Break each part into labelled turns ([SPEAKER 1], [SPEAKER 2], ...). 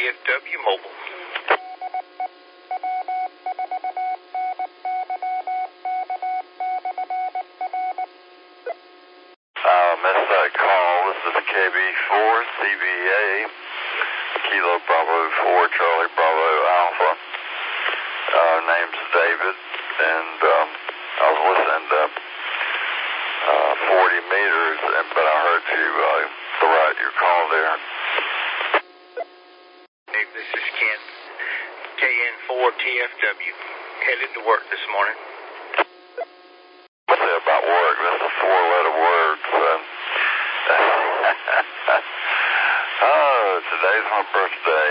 [SPEAKER 1] TFW Mobile.
[SPEAKER 2] Missed that call. This is KB4 CBA, Kilo Bravo 4 Charlie Bravo Alpha. Name's David, and I was listening to 40 meters, but I heard you throughout your call there.
[SPEAKER 1] Hey, this is Ken, KN4 TFW, headed to work this morning.
[SPEAKER 2] What's that about work? That's a 4-letter word, so. Oh, today's my birthday.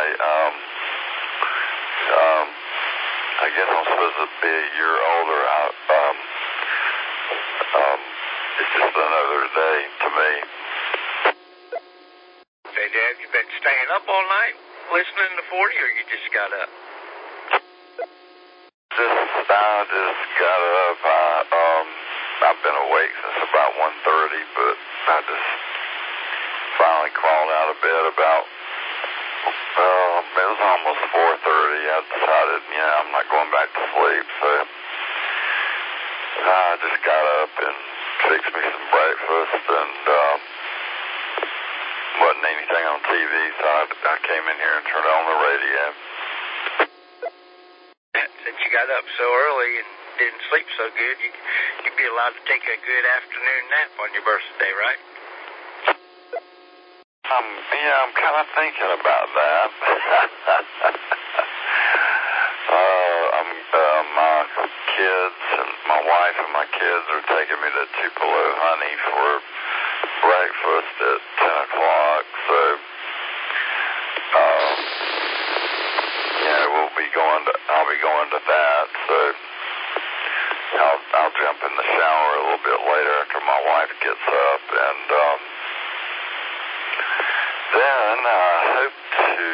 [SPEAKER 2] I guess I'm supposed to be a year older. It's just another day to me.
[SPEAKER 1] Hey, Dad, you been staying up all night listening to 40, or you just got up?
[SPEAKER 2] I just got up. I've been awake since about 1:30, but I just finally crawled out of bed about, it was almost 4:30. I decided, I'm not going back to sleep, so I just got up and fixed me some breakfast, and wasn't anything on TV, so I came in here and turned on the radio.
[SPEAKER 1] Since you got up so early and didn't sleep so good, you'd be allowed to take a good afternoon nap on your birthday, right?
[SPEAKER 2] I'm kind of thinking about that. My kids and my wife and my kids are taking me to Tupelo Honey for breakfast at 10 o'clock, so I'll be going to that, so I'll jump in the shower a little bit later after my wife gets up, and then I hope to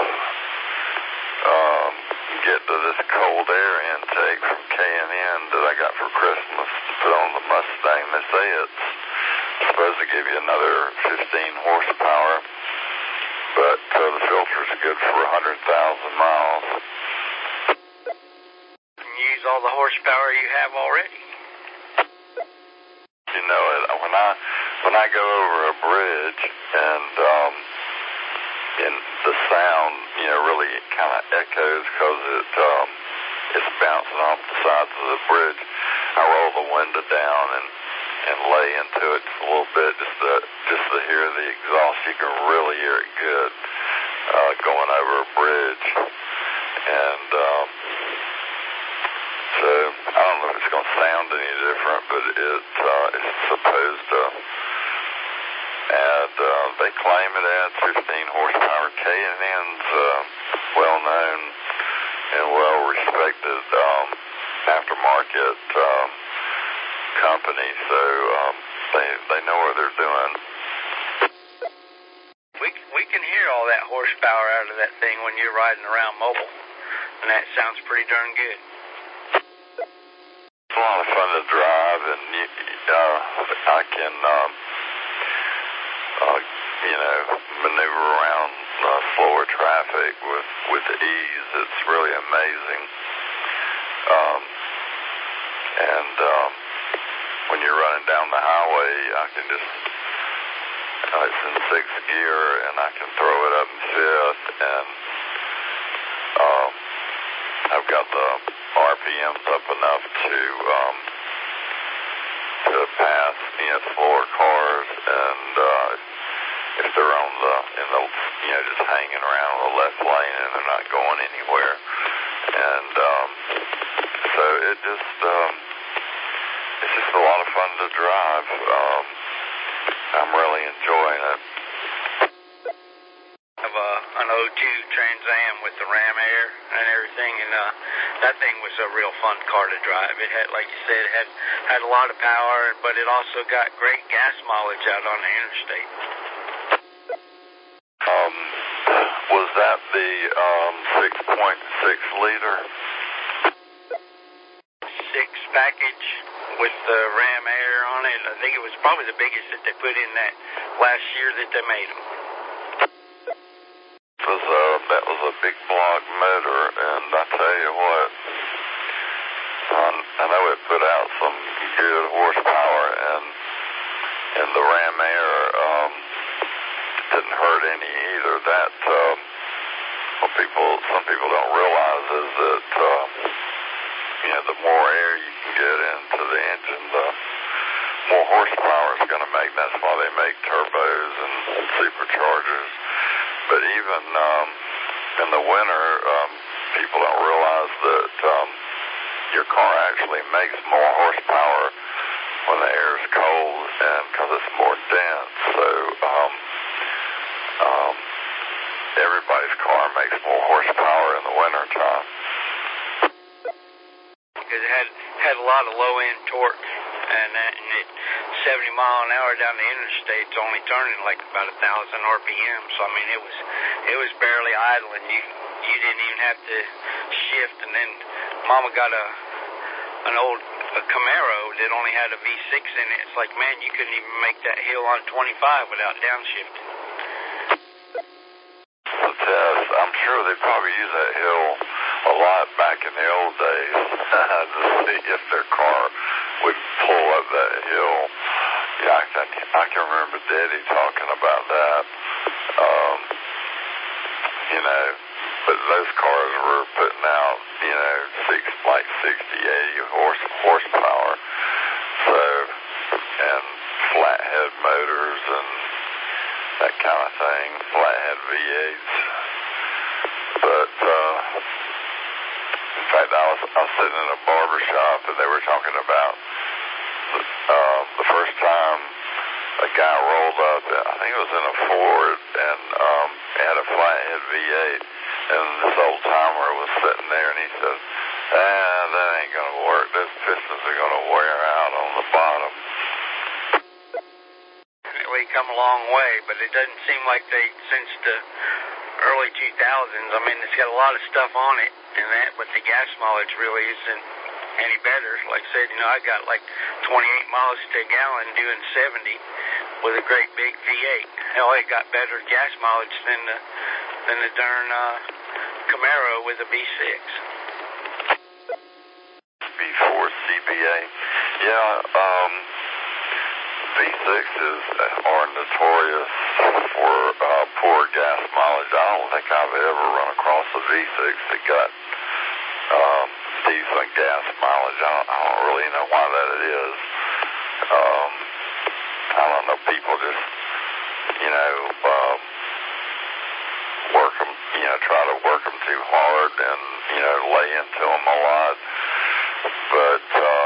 [SPEAKER 2] get to this cold air intake from K&N that I got for Christmas to put on the Mustang. They say it's supposed to give you another 15 horsepower, but the filter's good for 100,000 miles.
[SPEAKER 1] Use all the horsepower you have already.
[SPEAKER 2] You know it. When I go over a bridge and the sound, really kind of echoes because it's bouncing off the sides of the bridge, I roll the window down and lay into it just a little bit, just to hear the exhaust. You can really hear it good going over a bridge, and so I don't know if it's going to sound any different, but it's supposed to add. They claim it adds 15 horsepower. K&N's well-known and well-respected aftermarket company, so they know what they're doing.
[SPEAKER 1] We can hear all that horsepower out of that thing when you're riding around mobile, and that sounds pretty darn good.
[SPEAKER 2] It's a lot of fun to drive, and I can maneuver around slower traffic with ease. It's really amazing. And when you're running down the highway, I can just, it's in 6th gear, and I can throw it up in 5th, and I've got the RPMs up enough to pass, slower cars, and if they're just hanging around the left lane and they're not going anywhere, and so it's just a lot of fun to drive. I'm really enjoying it.
[SPEAKER 1] I have an O2 Trans Am with the Ram Air and everything, and that thing was a real fun car to drive. It had, like you said, had a lot of power, but it also got great gas mileage out on the interstate.
[SPEAKER 2] Was that the 6.6 liter?
[SPEAKER 1] 6 package with the Ram Air on it. I think it was probably the biggest that they put in that last year that they made them.
[SPEAKER 2] It was that was a big block motor, and I tell you what, I know it put out some good horsepower, and the Ram Air didn't hurt any either. That what some people don't realize is that the more air you can get into the engine, the more horsepower it's going to make. That's why they make turbos and superchargers. But even in the winter, people don't realize that your car actually makes more horsepower when the air is cold, and because it's more dense. So everybody's car makes more horsepower in the winter time.
[SPEAKER 1] Because it had a lot of low-end torque, and it 70 mile an hour down the interstate's only turning like about 1,000 RPM. So I mean, it was barely idling. You didn't even have to shift. And then Mama got an old Camaro that only had a V6 in it. It's like, man, you couldn't even make that hill on 25 without downshifting.
[SPEAKER 2] The test, I'm sure they probably use that hill a lot back in the old days to see if their car would pull up that hill. Yeah, I can remember Daddy talking about that. But those cars were putting out, 60, 80 horsepower. So, and flathead motors and that kind of thing, flathead V8s. But, in fact, I was sitting in a barber shop and they were talking about the first time a guy rolled up, I think it was in a Ford, and it had a flathead V8, and this old timer was sitting there, and he said, that ain't going to work. Those pistons are going to wear out on the bottom.
[SPEAKER 1] We come a long way, but it doesn't seem like since the early 2000s, I mean, it's got a lot of stuff on it, but the gas mileage really isn't any better. Like I said, I got like 28 miles to a gallon doing 70 with a great big V8. Hell, it got better gas mileage than the darn Camaro with a V6.
[SPEAKER 2] V4 CBA. Yeah, V6s are notorious for poor gas mileage. I don't think I've ever run across a V6 that got decent gas mileage. I don't really know why that it is. I don't know, people just, work them, try to work them too hard and, lay into them a lot. But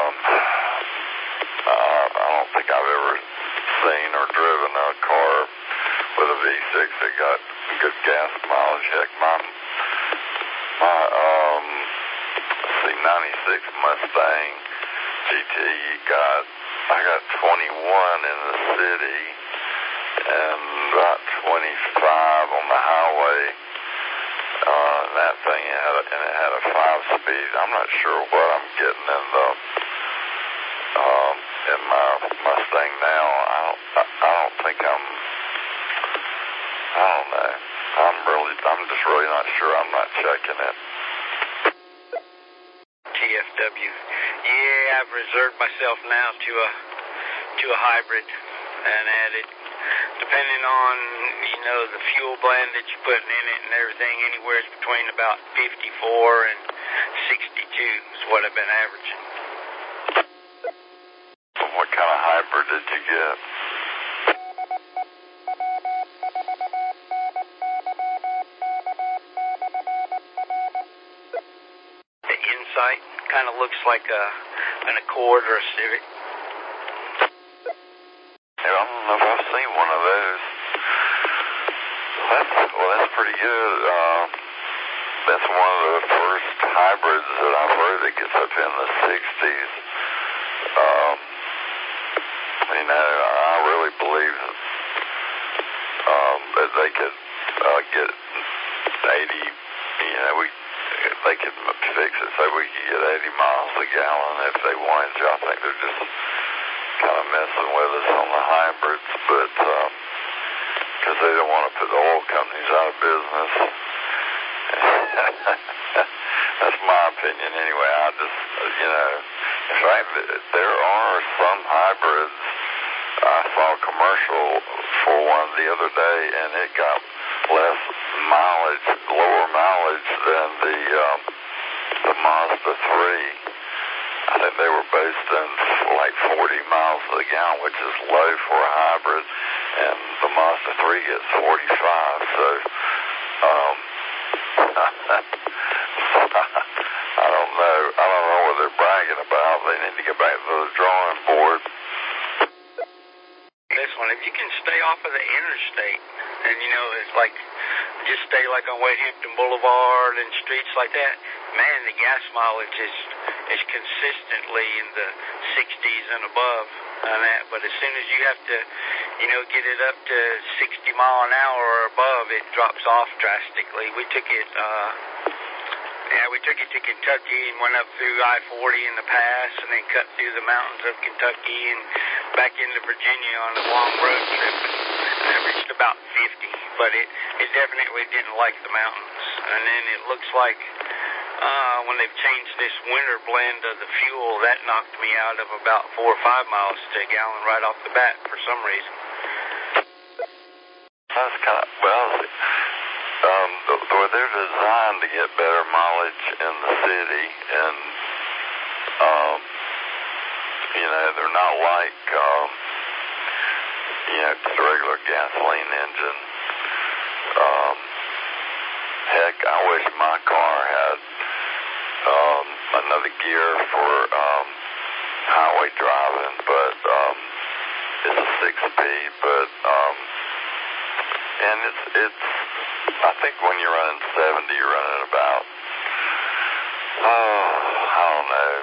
[SPEAKER 2] I don't think I've ever seen or driven a car with a V6 that got good gas mileage. Heck, my 96 Mustang GT I got 21 in the city and about 25 on the highway. That thing had a 5-speed. I'm not sure what I'm getting in my Mustang now. I don't think I don't know. I'm just really not sure. I'm not checking it.
[SPEAKER 1] TFW. Yeah, I've reserved myself now to a hybrid, and added, depending on the fuel blend that you're putting in it and everything, anywhere between about 54 and 62 is what I've been averaging.
[SPEAKER 2] What kind of hybrid did you get?
[SPEAKER 1] The Insight kind of looks like an Accord or a Civic.
[SPEAKER 2] Yeah, I don't know if I've seen one of those. That's pretty good. That's one of the first hybrids that I've heard that gets up in the 60s. I really believe that they could get 80, they could fix it so we could get 80 miles a gallon if they wanted to. I think they're just kind of messing with us on the hybrids, but because they don't want to put the oil companies out of business. That's my opinion anyway. I just, in fact, there are some hybrids. I saw a commercial for one the other day, and it got less mileage, lower mileage than the Mazda 3. I think they were based in like 40 miles to the gallon, which is low for a hybrid, and the Mazda 3 gets 45. So, I don't know. I don't know what they're bragging about. They need to get back to the drawing board.
[SPEAKER 1] This one, if you can stay off of the interstate, and it's like just stay like on Wade Hampton Boulevard and streets like that, man, the gas mileage is consistently in the 60s and above on that. But as soon as you have to, get it up to 60 mile an hour or above, it drops off drastically. We took it to Kentucky and went up through I-40 in the pass, and then cut through the mountains of Kentucky and back into Virginia on a long road trip. And I reached about 50, but it definitely didn't like the mountains. And then it looks like when they've changed this winter blend of the fuel, that knocked me out of about 4 or 5 miles to a gallon right off the bat for some reason.
[SPEAKER 2] That's kind of, they're designed to get better mileage in the city, and they're not like just a regular gasoline engine. Heck, I wish my car had another gear for highway driving, but it's a 6-speed, but and it's I think when you're running 70, you're running about I don't know,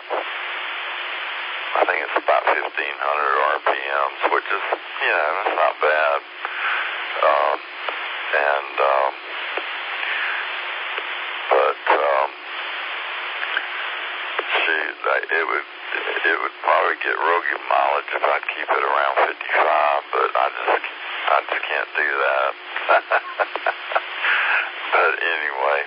[SPEAKER 2] I think it's about 1,500 RPMs, which is that's not bad. It would probably get real good mileage if I'd keep it around 55, but I just can't do that. But anyway,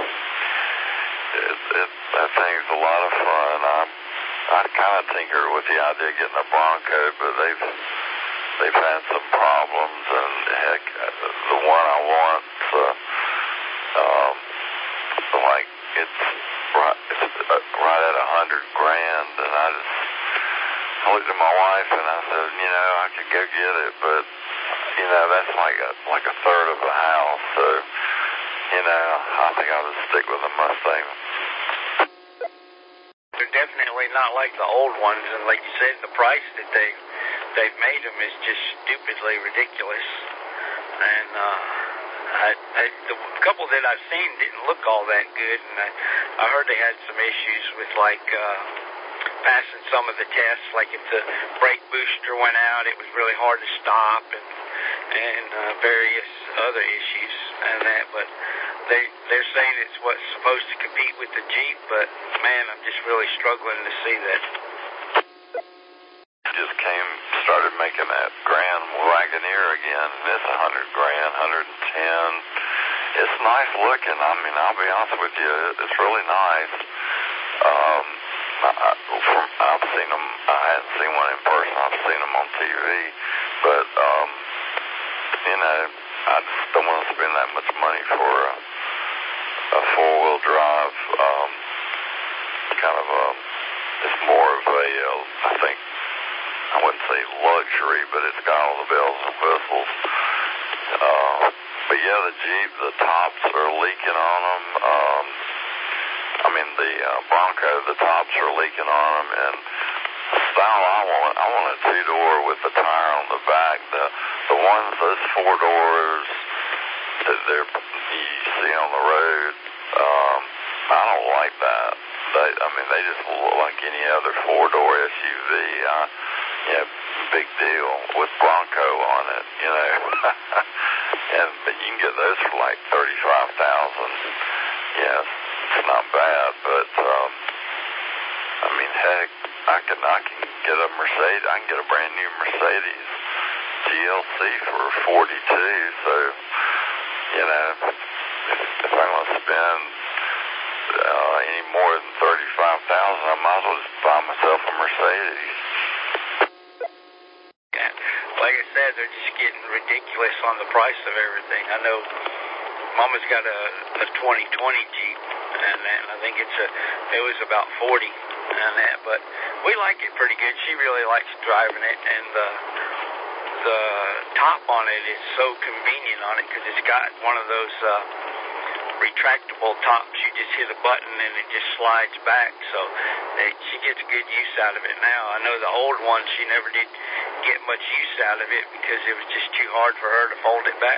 [SPEAKER 2] that thing's a lot of fun. I kind of tinkered with the idea of getting a Bronco, but they've had some problems, and heck, the one I want, like it's right at $100,000, and I looked at my wife and I said, I could go get it, but that's like a third of a house, so I think I'll just stick with a Mustang.
[SPEAKER 1] They're definitely not like the old ones, and like you said, the price that they've made them is just stupidly ridiculous. And the couple that I've seen didn't look all that good, and I heard they had some issues with passing some of the tests, like if the brake booster went out, it was really hard to stop, and various other issues and that. But they're saying it's what's supposed to compete with the Jeep, but man, I'm just really struggling to see that.
[SPEAKER 2] Just started making that Grand Wagoneer again, and it's $100,000, 110. It's nice looking. I mean, I'll be honest with you, it's really nice. I've seen them. I hadn't seen one in person. I've seen them on TV, but I just don't want to spend that much money for a four-wheel drive. It's more of a, I think, I wouldn't say luxury, but it's got all the bells and whistles. But yeah, the Jeep, the tops are leaking on them. The Bronco, the tops are leaking on them, and the style I want a two-door with the tire on the back. The ones, those four doors that you see on the road, I don't like that. They just look like any other four-door SUV. Big deal with Bronco on it, but you can get those for like $35,000. Yes, it's not bad, but heck, I can get a Mercedes. I can get a brand new Mercedes GLC for $42,000. So if I want to spend any more than 35,000, I might as well just buy myself a Mercedes.
[SPEAKER 1] Yeah. Like I said, they're just getting ridiculous on the price of everything. I know Mama's got a 2020 Jeep, and I think it was about 40 and that, but we like it pretty good. She really likes driving it, and the top on it is so convenient on it because it's got one of those retractable tops. You just hit a button and it just slides back, so she gets good use out of it now. I know the old one, she never did get much use out of it because it was just too hard for her to fold it back.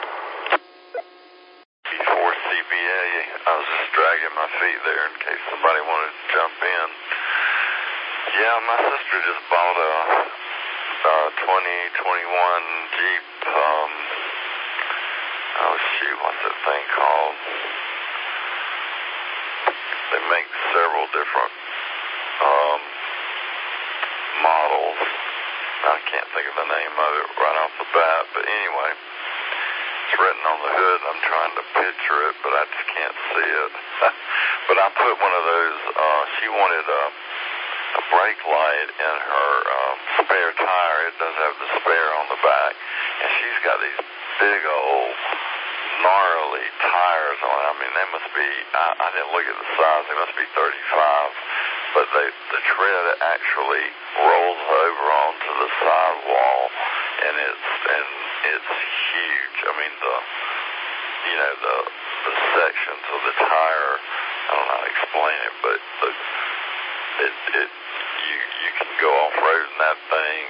[SPEAKER 2] Before CBA, I was just dragging my feet there in case somebody wanted to jump in. Yeah, my sister just bought a 2021 Jeep. Oh shoot, what's that thing called? They make several different models. I can't think of the name of it right off the bat, but anyway, it's written on the hood, and I'm trying to picture it, but I just can't see it. But I put one of those, she wanted a brake light in her spare tire. It does have the spare on the back, and she's got these big old gnarly tires on it. I mean, they must be, I didn't look at the size, they must be 35, but the tread actually rolls over onto the sidewall, and it's huge. I mean, the sections of the tire, I don't know how to explain it, but you can go off-road in that thing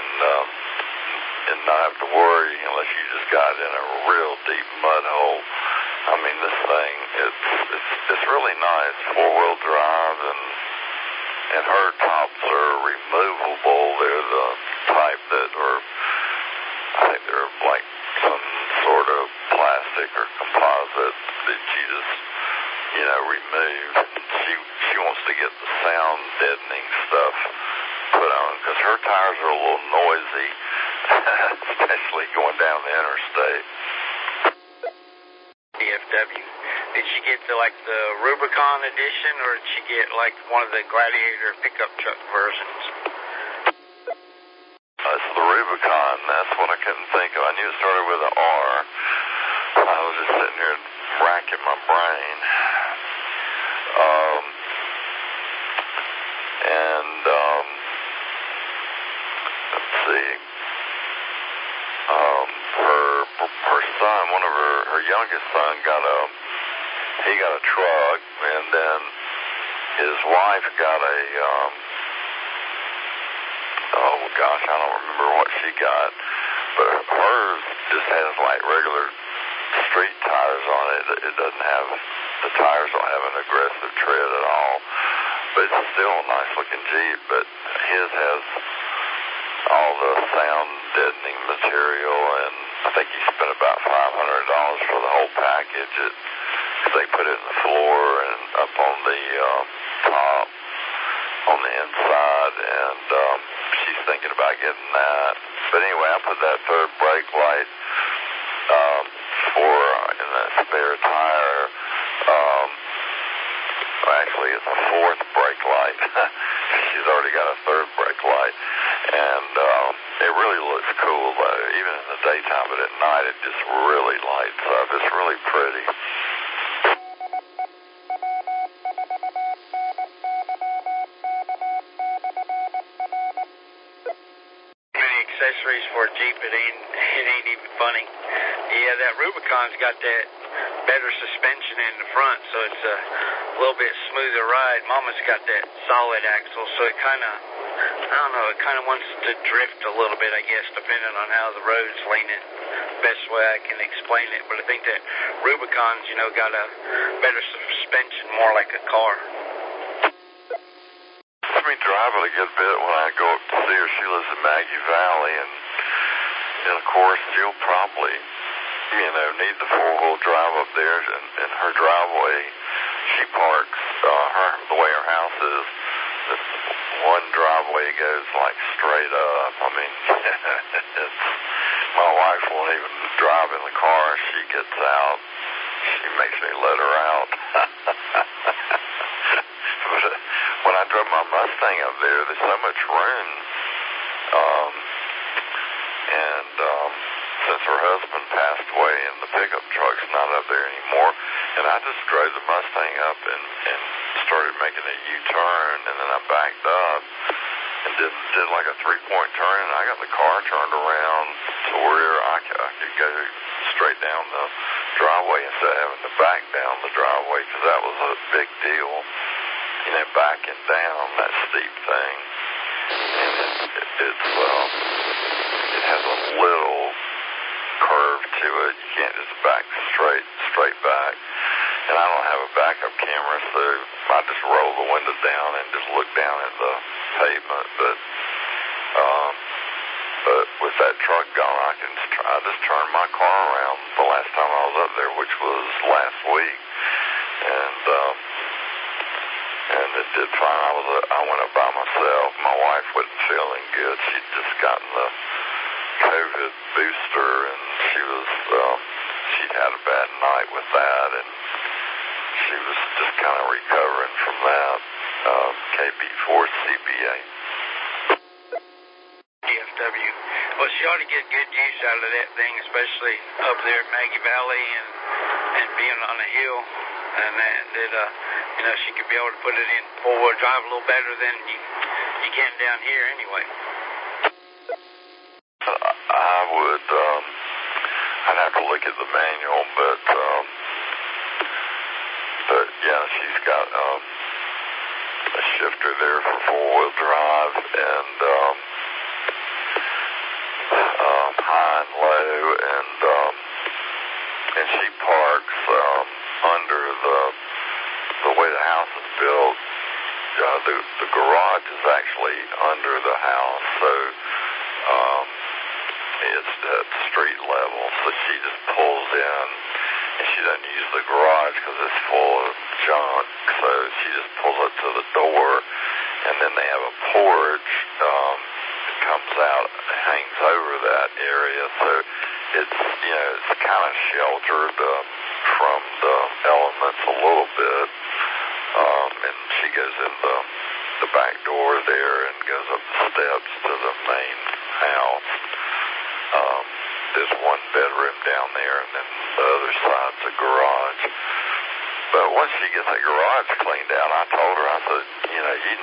[SPEAKER 2] and not have to worry unless you just got in a real deep mud hole. I mean, this thing, it's really nice, four-wheel drive, and her tops are removable. They're the type that are, I think they're like some sort of plastic or composite that you just, remove. She wants to get the sound deadening stuff put on because her tires are a little noisy, especially going down the interstate.
[SPEAKER 1] DFW. Did she get the Rubicon edition, or did she get one of the Gladiator pickup truck versions?
[SPEAKER 2] It's the Rubicon. That's what I couldn't think of. I knew it started with an R. I was just sitting here racking my brain. Let's see. Her son, one of her youngest son, got a truck, and then his wife got a oh gosh, I don't remember what she got, but hers just has regular street tires on it. It doesn't have, the tires don't have an aggressive tread at all, but it's still a nice looking Jeep. But his has all the sound deadening material, and I think he spent about $500 for the whole package. They put it in the floor and up on the top, on the inside, and she's thinking about getting that. But anyway, I put that third brake light in that spare tire. Actually, it's a fourth brake light. She's already got a third brake light, and it really looks cool, though. Even in the daytime, but at night it just really lights up. It's really pretty.
[SPEAKER 1] Accessories for a Jeep, it ain't even funny. Yeah, that Rubicon's got that better suspension in the front, so it's a little bit smoother ride. Mama's got that solid axle, so it kind of wants to drift a little bit, I guess, depending on how the road's leaning. Best way I can explain it, but I think that Rubicon's, got a better suspension, more like a car.
[SPEAKER 2] We drive it a good bit when I go up to see her. She lives in Maggie Valley, and of course she'll probably, need the four-wheel drive up there. In her driveway, she parks the way her house is. This one driveway goes straight up. I mean, my wife won't even drive in the car. She gets out. She makes me let her out. drove my Mustang up there. There's so much room. Um, and since her husband passed away and the pickup truck's not up there anymore, and I just drove the Mustang up and started making a U-turn, and then I backed up and did like a 3-point turn, and I got the car turned around to where I could go straight down the driveway instead of having to back down the driveway, because that was a big deal, you know, backing down that steep thing. And it has a little curve to it. You can't just back straight back. And I don't have a backup camera, so I just roll the window down and just look down at the pavement. But with that truck gone, I just turned my car around the last time I was up there, which was last week, and it did fine. I went up by myself. My wife wasn't feeling good. She'd just gotten the COVID booster, and she'd had a bad night with that, and she was just kind of recovering from that. KB4 CPA.
[SPEAKER 1] DFW. Well, she ought to get good use out of that thing, especially up there at Maggie Valley and being on a hill, and that you know, she could be able to put it in four-wheel drive a little better than you can down here anyway.
[SPEAKER 2] I would. I'd have to look at the manual, but yeah, she's got a shifter there for four-wheel drive, and high and low, and she parks under the way the house is built. The garage is actually under the house, so it's at street level. So she just pulls in, and she doesn't use the garage because it's full of junk. So she just pulls up to the door, and then they have a porch that comes out, hangs over that area. So it's, you know, it's kind of sheltered from the elements a little bit. And she goes in the back door there and goes up the steps to the main house. There's one bedroom down there, and then the other side's a garage. But once she gets the garage cleaned out, I told her, I said, you know, you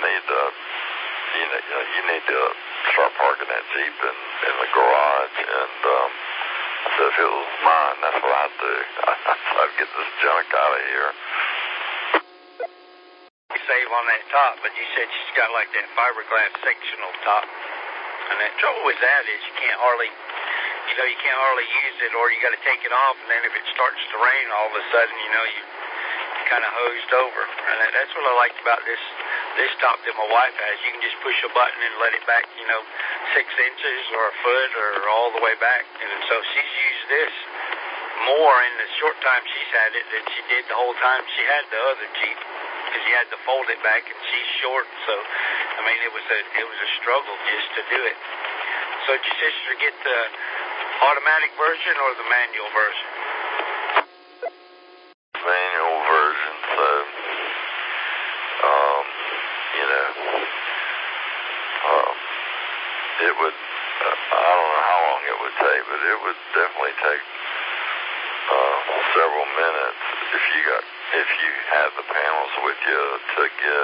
[SPEAKER 2] need to start parking that Jeep in the garage. And I said, if it was mine, that's what I'd do. I'd get this junk out of here.
[SPEAKER 1] Save on that top, but you said she's got like that fiberglass sectional top, and the trouble with that is you can't hardly use it, or you got to take it off, and then if it starts to rain, all of a sudden, you know, you kind of hosed over. And that's what I liked about this top that my wife has. You can just push a button and let it back, you know, 6 inches or a foot or all the way back. And so she's used this more in the short time she's had it than she did the whole time she had the other Jeep, because you had to fold it back, and she's short. So I mean, it was a struggle just to do it. So did your sister get the automatic version or the manual version?
[SPEAKER 2] Manual version. So you know, it would, I don't know how long it would take, but it would definitely take several minutes if you had the panels with you to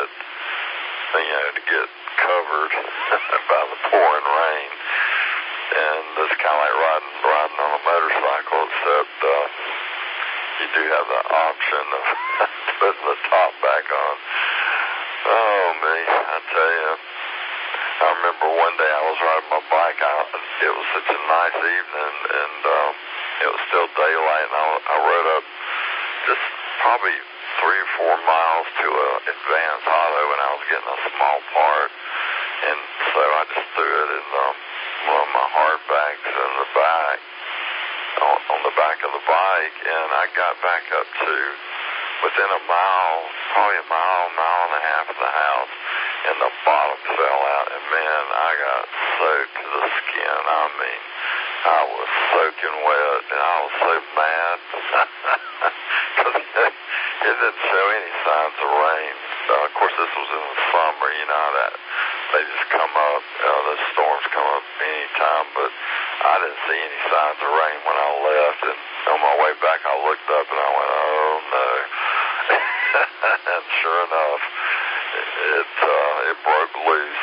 [SPEAKER 2] get covered by the pouring rain. And it's kind of like riding on a motorcycle, except you do have the option of putting the top back on. Oh, me, I tell you. I remember one day I was riding my bike out. It was such a nice evening, and it was still daylight, and I rode up just probably 3 or 4 miles to an Advance Auto, and I was getting a small part. And so I just threw it in one of my hardbacks in the back, on the back of the bike, and I got back up to within a mile, probably a mile and a half of the house, and the bottom fell out, and man, I got soaked to the skin. I mean, I was soaking wet, and I was so mad because it didn't show any signs of rain. of course, this was in the summer, you know, that they just come up, those storms come up anytime, but I didn't see any signs of rain when I left, and on my way back, I looked up and I went, oh no. And sure enough, it broke loose.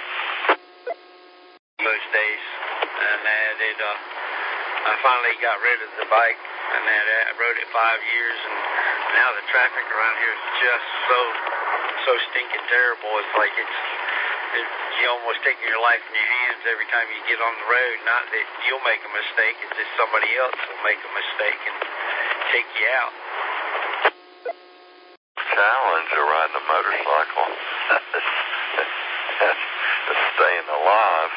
[SPEAKER 1] Most days, and that I finally got rid of the bike, and that I rode it 5 years, and now the traffic around here is just so stinking terrible. It's like you almost taking your life in your hands every time you get on the road. Not that you'll make a mistake, it's just somebody else will make a mistake and take you out.
[SPEAKER 2] Challenge of riding a motorcycle is staying alive.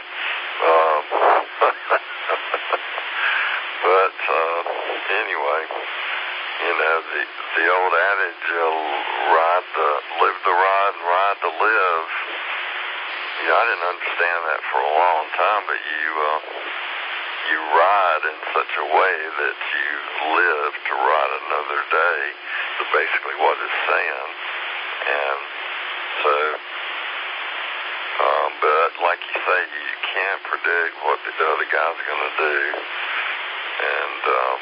[SPEAKER 2] But anyway, you know, the old adage, live to ride and ride to live. You know, I didn't understand that for a long time, but you ride in such a way that you live to ride another day. So basically what it's saying. And so, but like you say, you can't predict what the other guy's going to do. And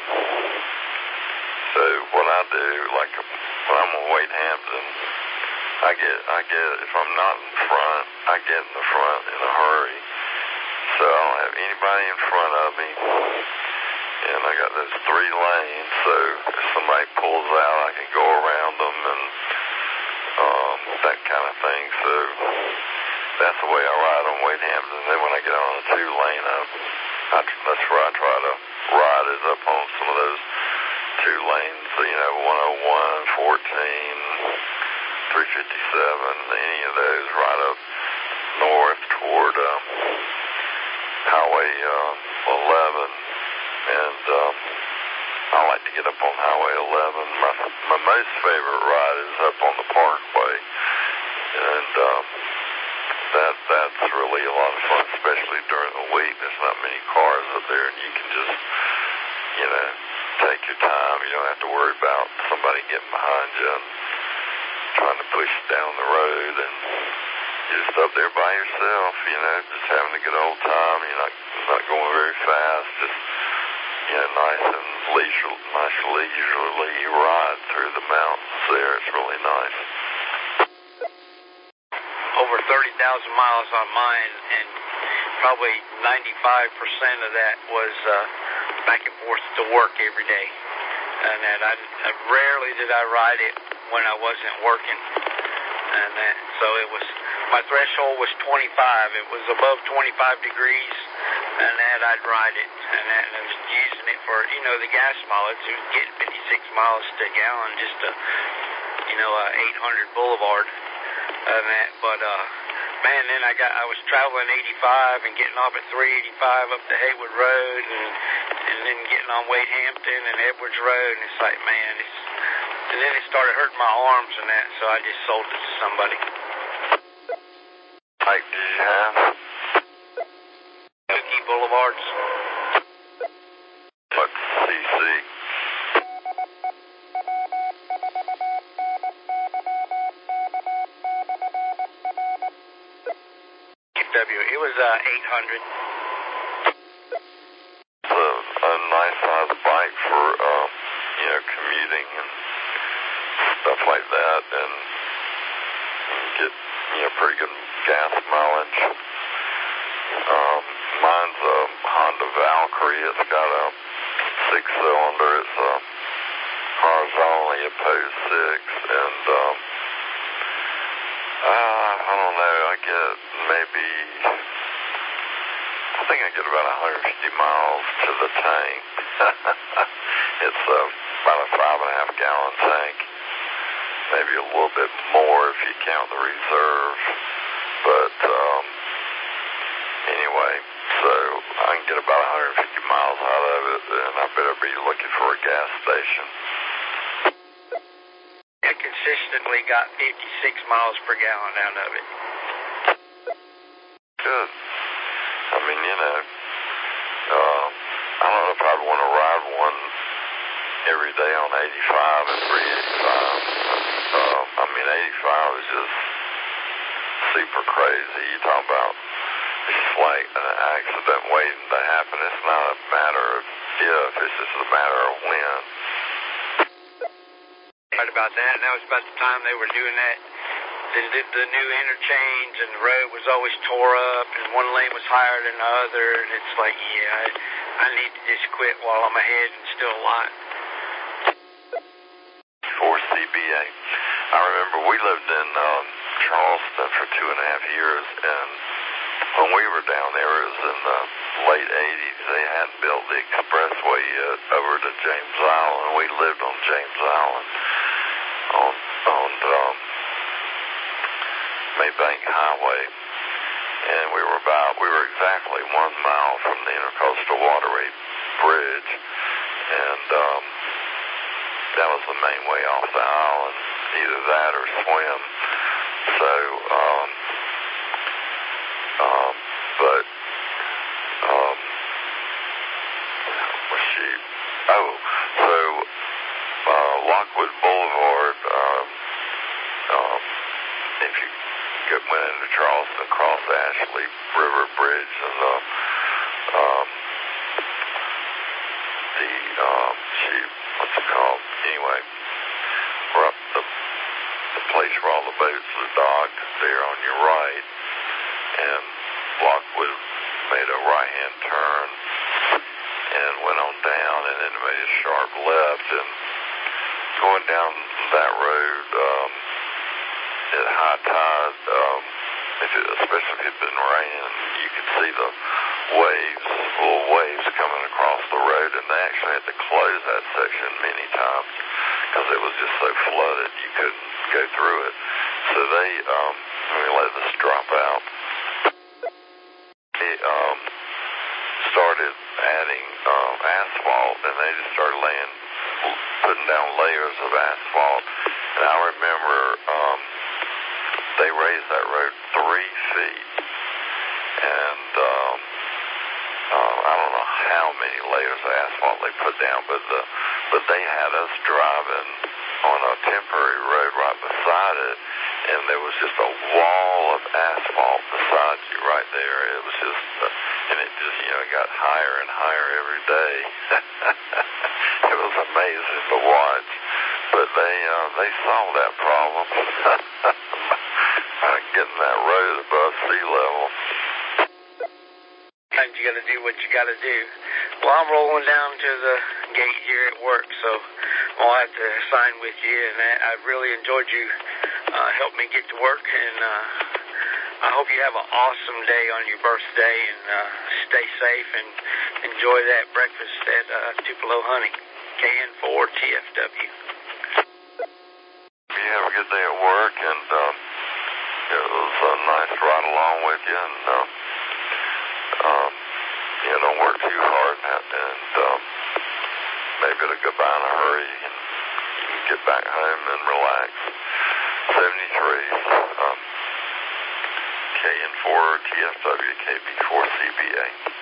[SPEAKER 2] so what I do, like when I'm on Wade Hampton, I get if I'm not in front, I get in the front in a hurry. So I don't have anybody in front of me, and I got those 3 lanes, so if somebody pulls out, I can go around them and that kind of thing. So that's the way I ride on Wade Hampton. And then when I get on a 2-lane, that's where I try to ride, is up on some of those 2 lanes, you know, 101, 14, 357, any of those, right up north toward Highway 11, and I like to get up on Highway 11. My most favorite ride is up on the Parkway, and that's really a lot of fun, especially during the week. There's not many cars up there, and you can just, you know, take your time. You don't have to worry about somebody getting behind you and trying to push you down the road, and you're just up there by yourself, you know, just having a good old time. You're not going very fast, just, you know, nice leisurely ride through the mountains there. It's really nice.
[SPEAKER 1] Over 30,000 miles on mine, and probably 95% of that was back and forth to work every day. And that I rarely did I ride it when I wasn't working. And that, so it was, my threshold was 25. It was above 25 degrees, and that I'd ride it. And I was using it for, you know, the gas mileage. It was getting 56 miles to a gallon, just a, you know, 800 Boulevard. And that, but man, then I was traveling 85 and getting off at 385 up the Haywood Road, and then getting on Wade Hampton and Edwards Road, and it's like, man, and then it started hurting my arms and that, so I just sold it to somebody.
[SPEAKER 2] Like, did you have?
[SPEAKER 1] Dookie Boulevards.
[SPEAKER 2] What, CC?
[SPEAKER 1] It was 800.
[SPEAKER 2] It's a nice size bike for, you know, commuting and stuff like that, and you can get, you know, pretty good gas mileage. Mine's a Honda Valkyrie. It's got a 6-cylinder. It's horizontally opposed 6, and I don't know, I get maybe, I think I get about 150 miles to the tank. It's about a 5.5 gallon tank, maybe a little bit more if you count the reserve, but anyway, so I can get about 150 miles out of it, and I better be looking for a gas station.
[SPEAKER 1] I consistently got 56 miles per gallon out of it.
[SPEAKER 2] Good. I mean, you know, I don't know if I'd want to ride one every day on 85 and 385. I mean, 85 is just super crazy. You talk about it's like an accident waiting to happen. It's not a matter of if, it's just a matter of when.
[SPEAKER 1] Right about that, and that was about the time they were doing that. The new interchange, and the road was always tore up, and one lane was higher than the other, and it's like, I need to just quit while I'm ahead and still alive.
[SPEAKER 2] For CBA. I remember we lived in Charleston for 2.5 years, and when we were down there, it was in the late 80s. They hadn't built the expressway yet over to James Island. We lived on James Island on Maybank Highway, and we were exactly 1 mile from the Intercoastal Waterway Bridge, and that was the main way off the island, either that or swim. So, Lockwood Boulevard, if you went into Charleston, across Ashley River Bridge, and what's it called? Anyway, we're up the place where all the boats are docked there on your right, and Lockwood made a right-hand turn and went on down, and then made a sharp left, and going down that road at high tide, especially if it had been raining, you could see the little waves coming across the road, and they actually had to close that section many times because it was just so flooded you couldn't go through it. So they let us drop out. They started adding asphalt, and they just started putting down layers of asphalt. And I remember they raised that road 3 feet, and I don't know how many layers of asphalt they put down, but they had us driving on a temporary road right beside it, and there was just a wall of asphalt beside you right there. It was just, and it just, got higher and higher every day. It was amazing to watch, but they solved that problem. Getting that road above sea level.
[SPEAKER 1] Sometimes you got to do what you got to do. Well, I'm rolling down to the gate here at work, so I'll have to sign with you, and I really enjoyed you helping me get to work, and I hope you have an awesome day on your birthday, and stay safe and enjoy that breakfast at Tupelo Honey, KN4TFW.
[SPEAKER 2] You have a good day at work, and it was nice to ride along with you, and don't work too hard, and maybe it'll go by in a hurry. You can get back home and relax. 73, KN4TFW, KB4CBA.